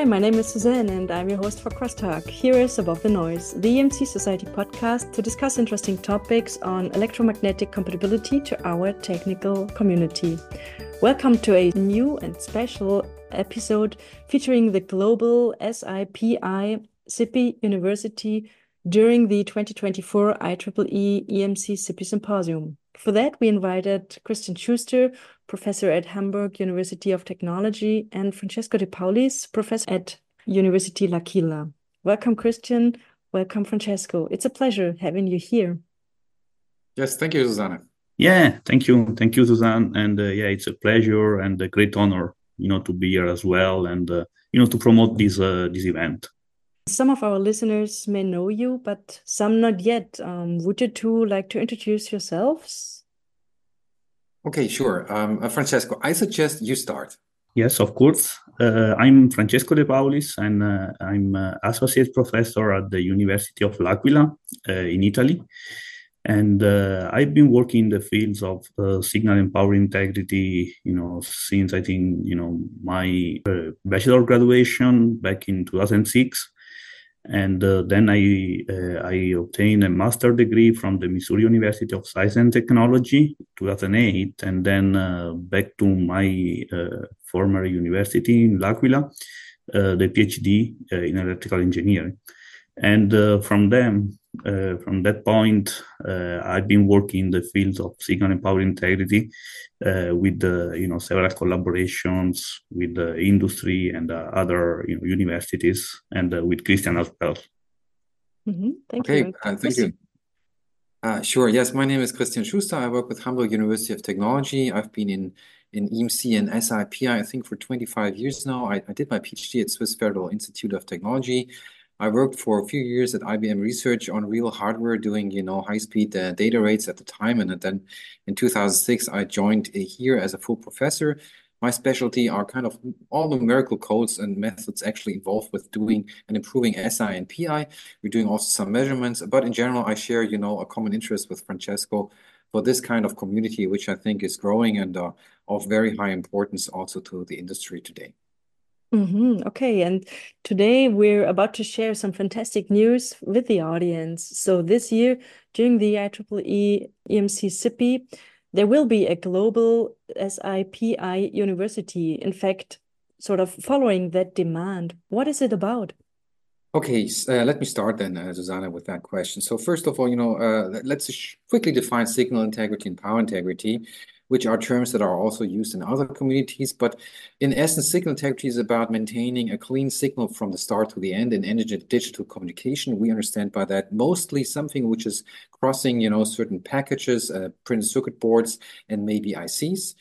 Hi, my name is Suzanne and I'm your host for Crosstalk. Here is Above the Noise, the EMC Society podcast to discuss interesting topics on electromagnetic compatibility to our technical community. Welcome to a new and special episode featuring the global SIPI SIPI University during the 2024 IEEE EMC SIPI Symposium. For that, we invited Christian Schuster, professor at Hamburg University of Technology, and Francesco De Paulis, professor at University L'Aquila. Welcome, Christian. Welcome, Francesco. It's a pleasure having you here. Yes, thank you, Susanne. Yeah, thank you. Thank you, Suzanne. And it's a pleasure and a great honor, to be here as well and, to promote this event. Some of our listeners may know you, but some not yet. Would you two like to introduce yourselves? Okay, sure. Francesco, I suggest you start. Yes, of course. I'm Francesco De Paulis, and I'm associate professor at the University of L'Aquila in Italy. And I've been working in the fields of signal and power integrity, since I think, my bachelor graduation back in 2006. And then I obtained a master's degree from the Missouri University of Science and Technology, 2008, and then back to my former university in L'Aquila, the PhD in electrical engineering. And from that point, I've been working in the fields of signal and power integrity with several collaborations with the industry and other universities, and with Christian as well. Mm-hmm. Thank you. Thank you. Sure. Yes, my name is Christian Schuster. I work with Hamburg University of Technology. I've been in EMC and SIPI, I think, for 25 years now. I did my PhD at Swiss Federal Institute of Technology. I worked for a few years at IBM Research on real hardware, doing high-speed data rates at the time, and then in 2006 I joined here as a full professor. My specialty are kind of all numerical codes and methods actually involved with doing and improving SI and PI. We're doing also some measurements, but in general I share a common interest with Francesco for this kind of community, which I think is growing and of very high importance also to the industry today. Mm-hmm. Okay, and today we're about to share some fantastic news with the audience. So this year, during the IEEE EMC SIPI, there will be a global SIPI university, in fact, sort of following that demand. What is it about? Okay, let me start then, Susanna, with that question. So first of all, let's quickly define signal integrity and power integrity, which are terms that are also used in other communities. But in essence, signal integrity is about maintaining a clean signal from the start to the end in energy digital communication. We understand by that mostly something which is crossing, certain packages, printed circuit boards, and maybe ICs.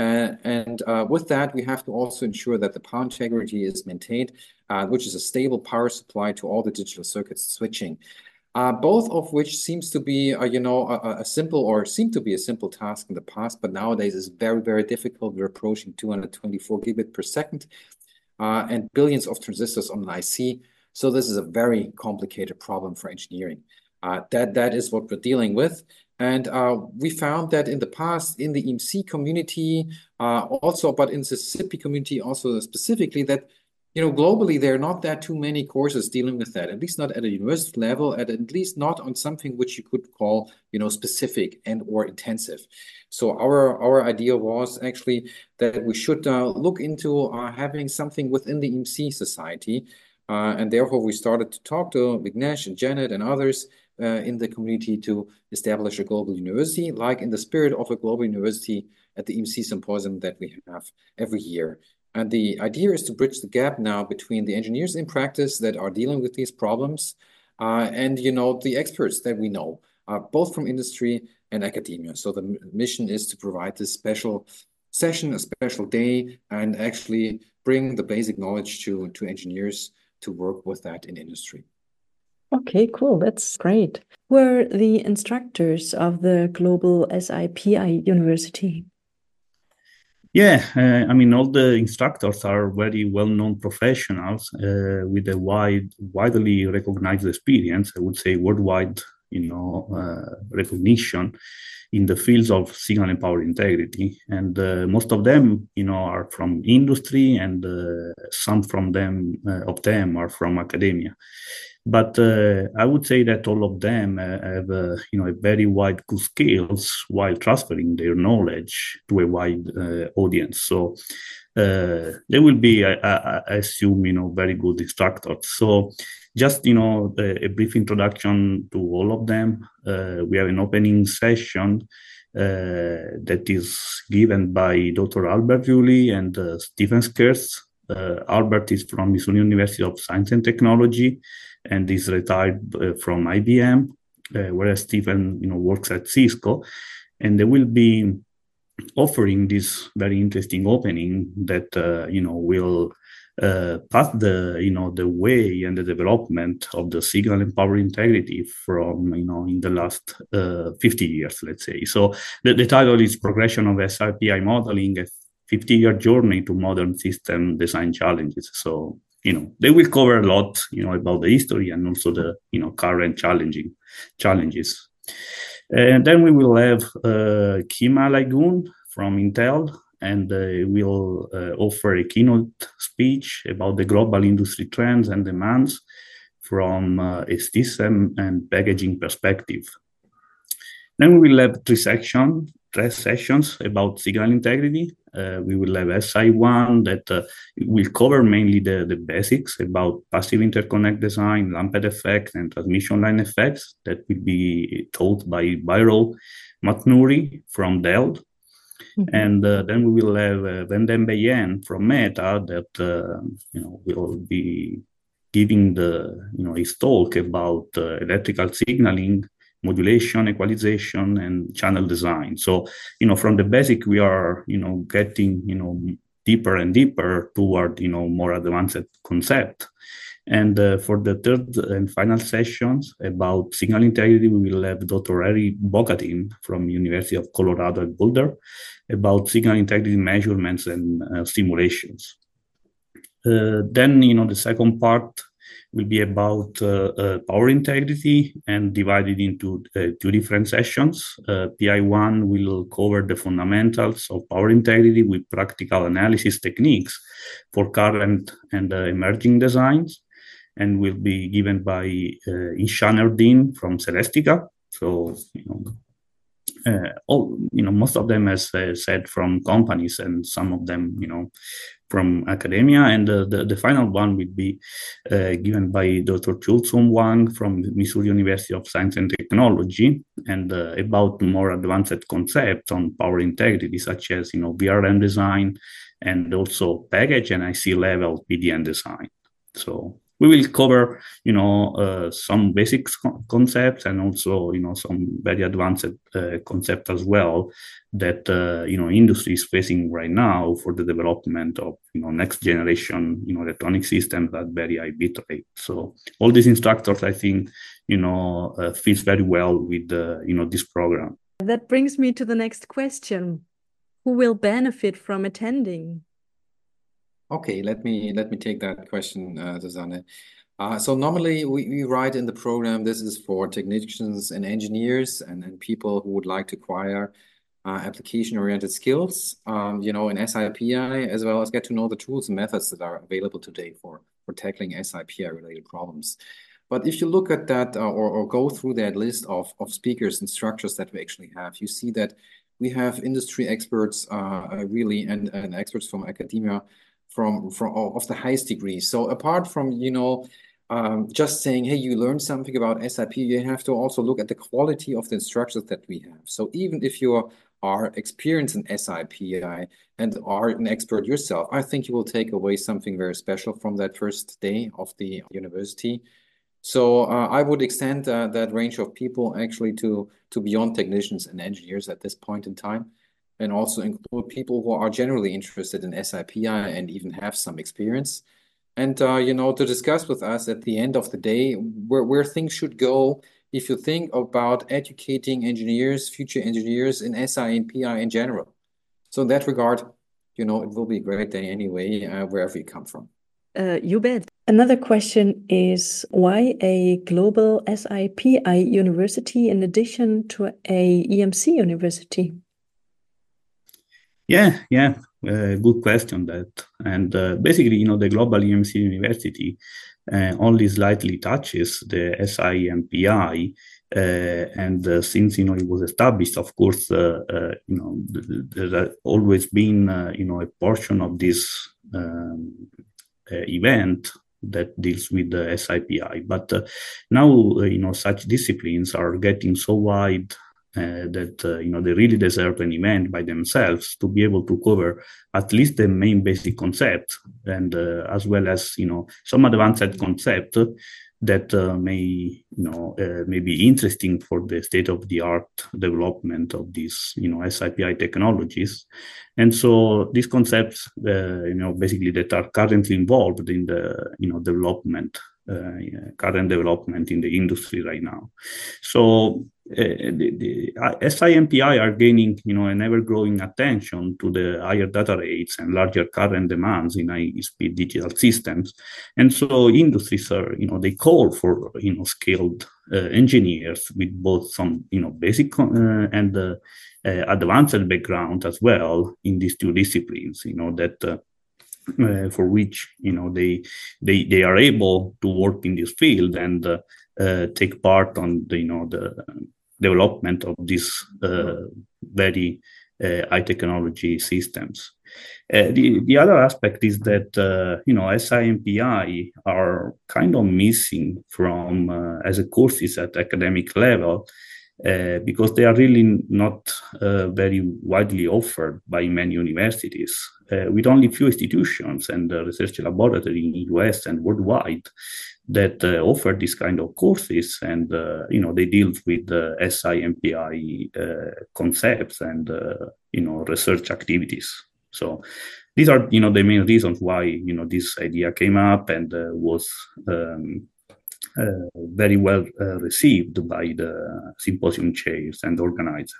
With that, we have to also ensure that the power integrity is maintained, which is a stable power supply to all the digital circuits switching. Both of which seems to be, a simple task in the past, but nowadays is very, very difficult. We're approaching 224 gigabit per second and billions of transistors on an IC. So this is a very complicated problem for engineering. That is what we're dealing with. And we found that in the past, in the EMC community also, but in the SIPI community also specifically, that globally, there are not that too many courses dealing with that, at least not at a university level, at least not on something which you could call, specific and or intensive. So our idea was actually that we should look into having something within the EMC society. And therefore, we started to talk to Vignesh and Janet and others in the community to establish a global university, like in the spirit of a global university at the EMC symposium that we have every year. And the idea is to bridge the gap now between the engineers in practice that are dealing with these problems and, the experts that we know, both from industry and academia. So the mission is to provide this special session, a special day, and actually bring the basic knowledge to engineers to work with that in industry. Okay, cool. That's great. Who are the instructors of the global SIPI university? Yeah, all the instructors are very well-known professionals with a widely recognized experience, I would say worldwide, recognition in the fields of signal and power integrity. And most of them, are from industry, and some of them are from academia. But I would say that all of them have, a very wide skills while transferring their knowledge to a wide audience. So they will be, I assume, very good instructors. So just, a brief introduction to all of them. We have an opening session that is given by Dr. Albert Julie and Stephen Skertz. Albert is from Missouri University of Science and Technology and is retired from IBM, whereas Stephen, works at Cisco. And they will be offering this very interesting opening that, will path the way and the development of the signal and power integrity from, in the last 50 years, let's say. So the title is Progression of SI/PI Modeling, a 50-year journey to modern system design challenges. So, they will cover a lot, about the history and also the, current challenges. And then we will have Kima Lagun from Intel, and will offer a keynote speech about the global industry trends and demands from a system and packaging perspective. Then we will have three sessions about signal integrity. We will have SI1 that will cover mainly the basics about passive interconnect design, Lamped effect, and transmission line effects that will be taught by Byrol Matnuri from Dell. Mm-hmm. And then we will have Vendem Beyen from Meta that will be giving his talk about electrical signaling, modulation, equalization, and channel design. So, from the basic, we are, getting, deeper and deeper toward, more advanced concept. And for the third and final sessions about signal integrity, we will have Dr. Harry Bogatin from University of Colorado at Boulder about signal integrity measurements and simulations. Then, the second part will be about power integrity and divided into two different sessions. PI1 will cover the fundamentals of power integrity with practical analysis techniques for current and emerging designs, and will be given by Ishan Erdin from Celestica. So, most of them, as I said, from companies, and some of them, from academia. And the final one will be given by Dr. Chulsum Wang from Missouri University of Science and Technology, and about more advanced concepts on power integrity, such as, VRM design, and also package and IC level PDN design. So we will cover, some basic concepts, and also, some very advanced concepts as well that, industry is facing right now for the development of, next generation, electronic systems at very high bit rate. So all these instructors, I think, fits very well with, this program. That brings me to the next question. Who will benefit from attending? Okay, let me take that question, Susanne. So normally we write in the program, this is for technicians and engineers and people who would like to acquire application-oriented skills, in SI/PI, as well as get to know the tools and methods that are available today for tackling SI/PI related problems. But if you look at that or go through that list of speakers and structures that we actually have, you see that we have industry experts really and experts from academia from of the highest degree. So apart from, just saying, hey, you learned something about SIP, you have to also look at the quality of the instructors that we have. So even if you are experienced in SI/PI and are an expert yourself, I think you will take away something very special from that first day of the university. So I would extend that range of people actually to beyond technicians and engineers at this point in time, and also include people who are generally interested in SI/PI and even have some experience. And, to discuss with us at the end of the day where things should go if you think about educating engineers, future engineers in SI and PI in general. So in that regard, it will be a great day anyway, wherever you come from. You bet. Another question is, why a global SIPI university in addition to a EMC university? Yeah, good question that. And basically, the global EMC university only slightly touches the SIMPI. And since it was established, of course, there's always been a portion of this event that deals with the SIPI. But now such disciplines are getting so wide that they really deserve an event by themselves to be able to cover at least the main basic concepts, and as well as some advanced concept that may be interesting for the state-of-the-art development of these SIPI technologies. And so these concepts basically that are currently involved in the development, current development in the industry right now. So the SIMPI are gaining an ever-growing attention to the higher data rates and larger current demands in high-speed digital systems. And so industries are they call for skilled engineers with both some basic and advanced background as well in these two disciplines, that for which they are able to work in this field and take part on the development of these very high technology systems. The other aspect is that SIMPI are kind of missing from as a courses at academic level, because they are really not very widely offered by many universities, with only few institutions and research laboratories in the US and worldwide that offer this kind of courses, and they deal with SIMPI concepts and research activities. So these are the main reasons why this idea came up and was very well received by the symposium chairs and organizers.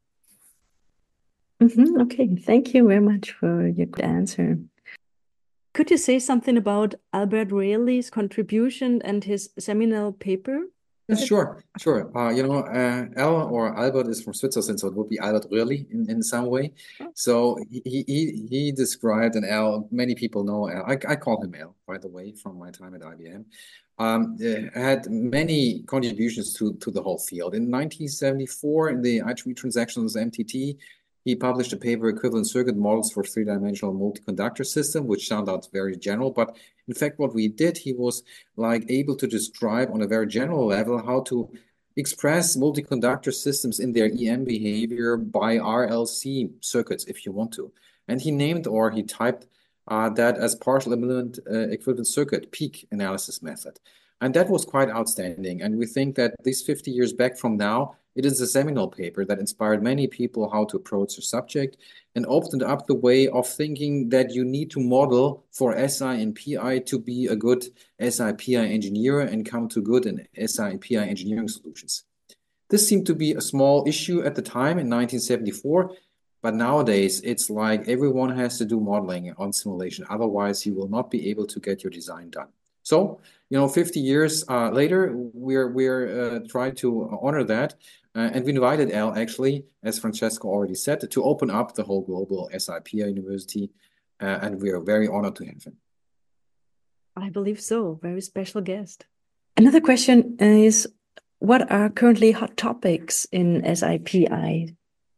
Okay, thank you very much for your good answer. Could you say something about Albert Reilly's contribution and his seminal paper? Yeah, sure. Al or Albert is from Switzerland, so it would be Albert Reilly in some way. So he described, and Al, many people know Al. I call him Al, by the way, from my time at IBM. Had many contributions to the whole field. In 1974, in the IEEE Transactions MTT, he published a paper, Equivalent Circuit Models for Three-Dimensional Multi-Conductor System, which sounded out very general. But in fact, what we did, he was able to describe on a very general level how to express multi-conductor systems in their EM behavior by RLC circuits, if you want to. And he named, or he typed that as partial equivalent circuit peak analysis method. And that was quite outstanding. And we think that this 50 years back from now, it is a seminal paper that inspired many people how to approach the subject and opened up the way of thinking that you need to model for SI and PI to be a good SI-PI engineer and come to good and SI-PI engineering solutions. This seemed to be a small issue at the time in 1974, but nowadays it's like everyone has to do modeling on simulation. Otherwise, you will not be able to get your design done. So, 50 years later, we're trying to honor that. And we invited Al, actually, as Francesco already said, to open up the whole global SIPI university. And we are very honored to have him. I believe so. Very special guest. Another question is, what are currently hot topics in SIPI?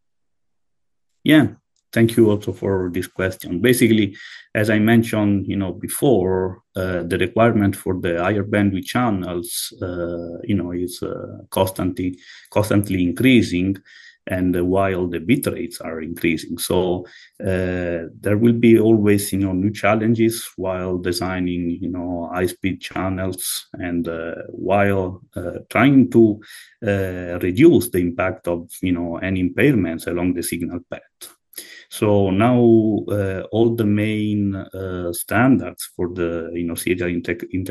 Yeah, thank you also for this question. Basically, as I mentioned, before, the requirement for the higher bandwidth channels, is constantly increasing, and while the bit rates are increasing. So there will be always, new challenges while designing, high-speed channels, and while trying to reduce the impact of, any impairments along the signal path. So now all the main standards for the serial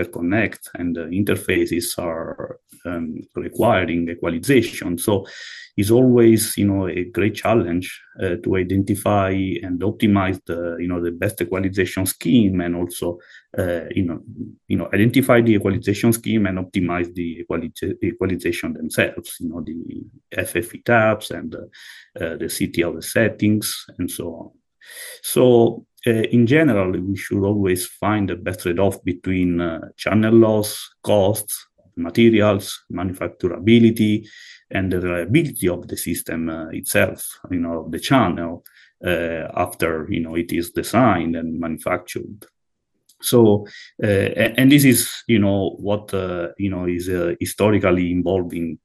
interconnect and interfaces are requiring equalization. So is always, a great challenge to identify and optimize the best equalization scheme, and also, identify the equalization scheme and optimize the equalization themselves, the FFE tabs and the CTL settings and so on. So in general, we should always find the best trade-off between channel loss, costs, materials, manufacturability, and the reliability of the system itself, of the channel after, it is designed and manufactured. So, and this is, what, is historically involving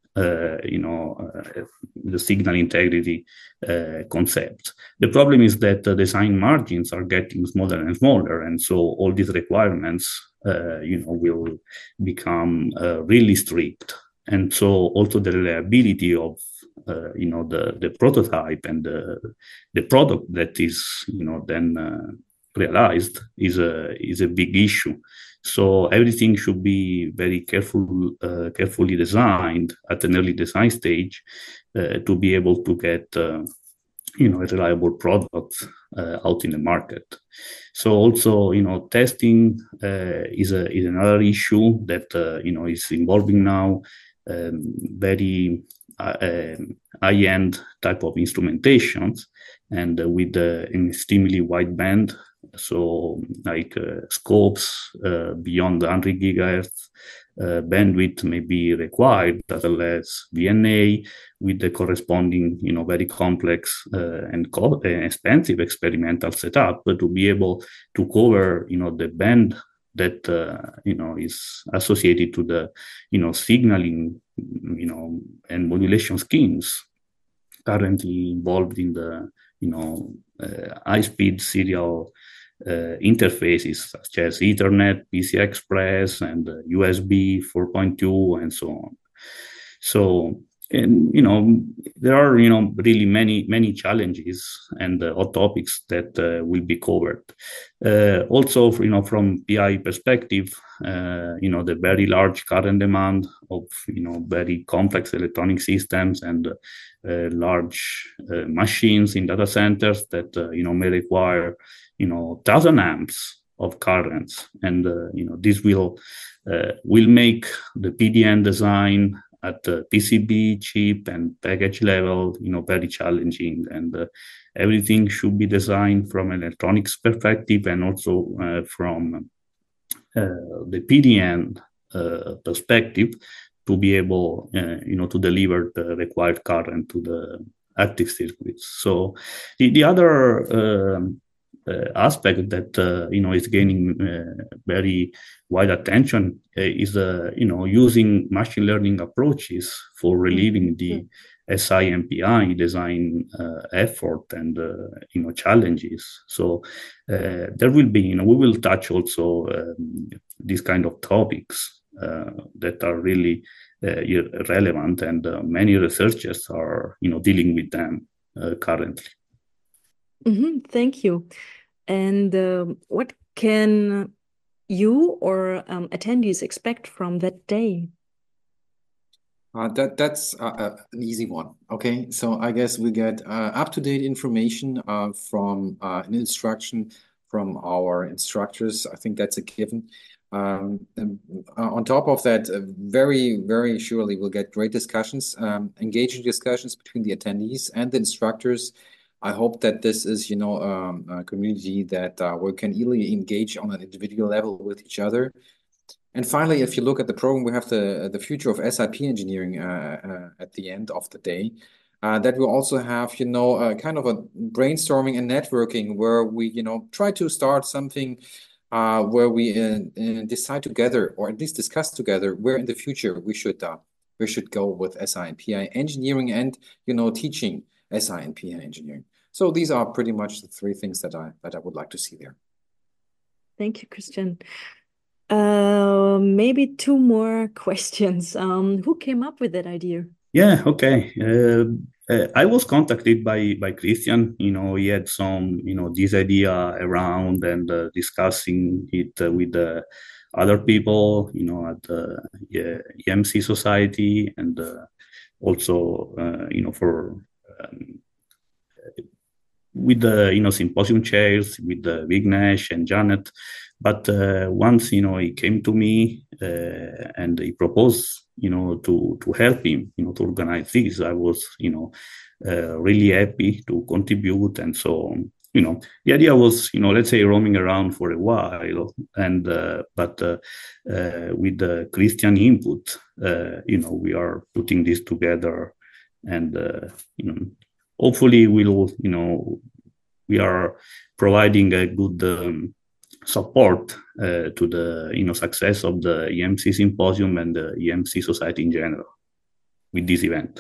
the signal integrity concept. The problem is that the design margins are getting smaller and smaller, and so all these requirements, will become really strict. And so also the reliability of the prototype and the product that is then realized is a big issue. So everything should be very carefully designed at an early design stage to be able to get a reliable product out in the market. So also testing is another issue that is involving now very high-end type of instrumentations, and with an extremely wide band. So like scopes beyond 100 gigahertz bandwidth may be required, as well as VNA with the corresponding, very complex and expensive experimental setup to be able to cover, the band that, is associated to the, signaling, and modulation schemes currently involved in the, high-speed serial interfaces such as Ethernet, PCI Express, and USB 4.2, and so on. So, and there are really many challenges and hot topics that will be covered. Also, from PI perspective, the very large current demand of very complex electronic systems and large machines in data centers that may require 1,000 amps of currents, and this will make the PDN design at the PCB, chip, and package level, very challenging. And everything should be designed from an electronics perspective, and also from the PDN perspective, to be able, to deliver the required current to the active circuits. So the other aspect that is gaining very wide attention is using machine learning approaches for relieving the SI&PI design effort and challenges. So there will be we will touch also these kind of topics that are really relevant, and many researchers are dealing with them currently. Thank you. And what can you or attendees expect from that day? That's an easy one. Okay, so I guess we get up-to-date information from an instruction from our instructors. I think that's a given. On top of that, very, very surely we'll get great discussions, engaging discussions between the attendees and the instructors. I hope that this is, a community that we can easily engage on an individual level with each other. And finally, if you look at the program, we have the future of SiP engineering at the end of the day. That will also have, kind of a brainstorming and networking where we, try to start something where we decide together, or at least discuss together, where in the future we should go with SI&PI engineering and, teaching SI&PI engineering. So these are pretty much the three things that I would like to see there. Thank you, Christian. Maybe two more questions. Who came up with that idea? Yeah, okay. I was contacted by Christian. He had some, this idea around, and discussing it with other people, at the EMC Society, and also, for with the symposium chairs with Vignesh and Janet. But once he came to me and he proposed to help him to organize this, I was really happy to contribute. And so the idea was let's say roaming around for a while, and but with the Christian input, we are putting this together, and hopefully we are providing a good support to the success of the EMC symposium and the EMC society in general with this event.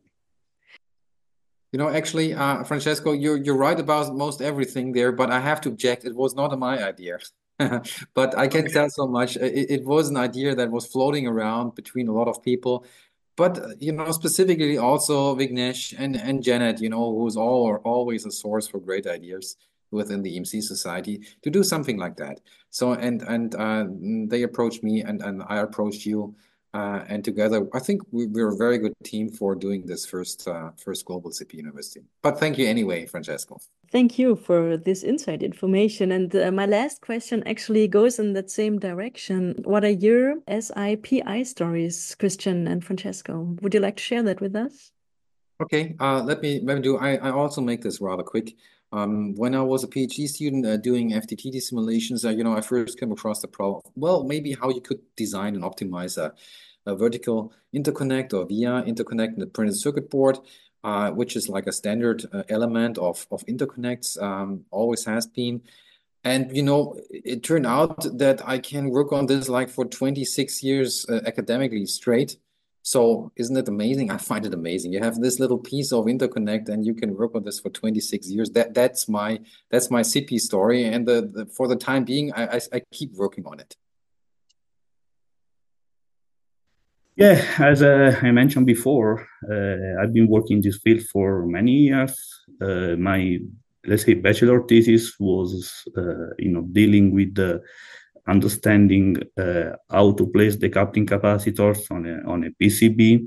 Actually, Francesco, you're right about most everything there, but I have to object. It was not my idea. But I can tell so much. It was an idea that was floating around between a lot of people. But specifically also Vignesh and Janet, who's always a source for great ideas within the EMC society to do something like that. So and they approached me and I approached you. And together, I think we're a very good team for doing this first Global CP University. But thank you anyway, Francesco. Thank you for this inside information. And my last question actually goes in that same direction. What are your SIPI stories, Christian and Francesco? Would you like to share that with us? Okay, let me do. I also make this rather quick. When I was a PhD student doing FTTT simulations, I first came across the problem. Well, maybe how you could design and optimize a vertical interconnect or via interconnect in the printed circuit board, which is like a standard element of interconnects, always has been. And it turned out that I can work on this like for 26 years academically straight. So isn't it amazing? I find it amazing. You have this little piece of interconnect and you can work on this for 26 years. That's my CP story. And for the time being, I keep working on it. Yeah, as I mentioned before, I've been working in this field for many years. My, let's say, bachelor thesis was, dealing with the understanding how to place the coupling capacitors on a PCB,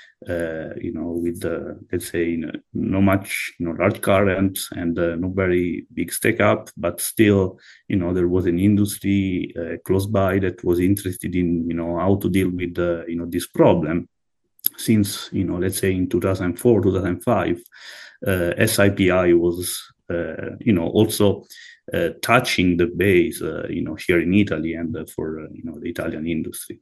with let's say no much large current and no very big stack up, but still there was an industry close by that was interested in how to deal with this problem. Since let's say in 2004 2005, SIPI was also touching the base, here in Italy and for the Italian industry.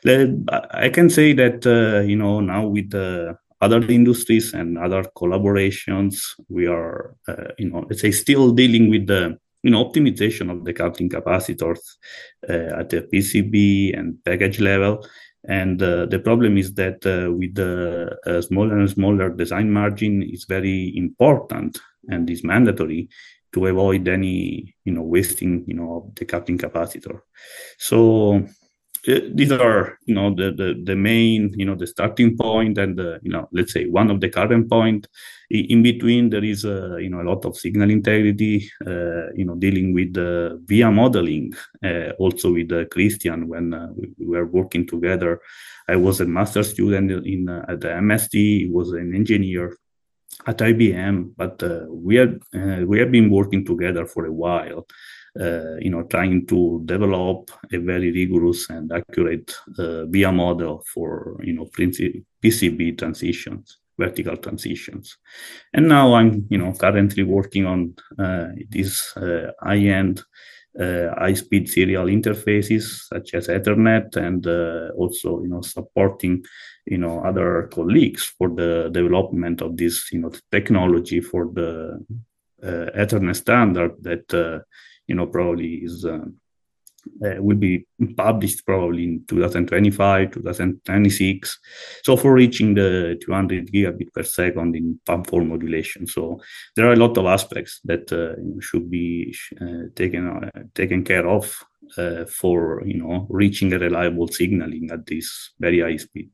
I can say that now with the other industries and other collaborations, we are let's say still dealing with the optimization of the coupling capacitors at the PCB and package level. And the problem is that with the smaller and smaller design margin, it's very important and is mandatory to avoid any wasting of the coupling capacitor. So these are the main the starting point, and let's say one of the current point. In between there is a lot of signal integrity, dealing with the via modeling, also with Christian. When we were working together, I was a master student at the MSD. He was an engineer at IBM, but we have been working together for a while, trying to develop a very rigorous and accurate via model for PCB transitions, vertical transitions. And now I'm currently working on these high-end high-speed serial interfaces such as Ethernet, and also supporting other colleagues for the development of this technology for the Ethernet standard that probably is will be published probably in 2025, 2026. So for reaching the 200 gigabit per second in PAM4 modulation. So there are a lot of aspects that should be taken care of for reaching a reliable signaling at this very high speed.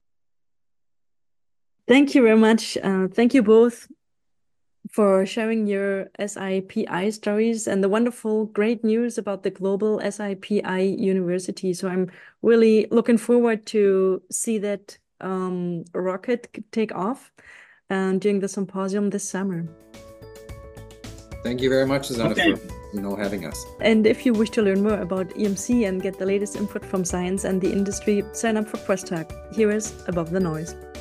Thank you very much. Thank you both for sharing your SIPI stories and the wonderful, great news about the Global SIPI University. So I'm really looking forward to see that rocket take off during the symposium this summer. Thank you very much, Susanna, for having us. And if you wish to learn more about EMC and get the latest input from science and the industry, sign up for Quest Talk. Here is Above the Noise.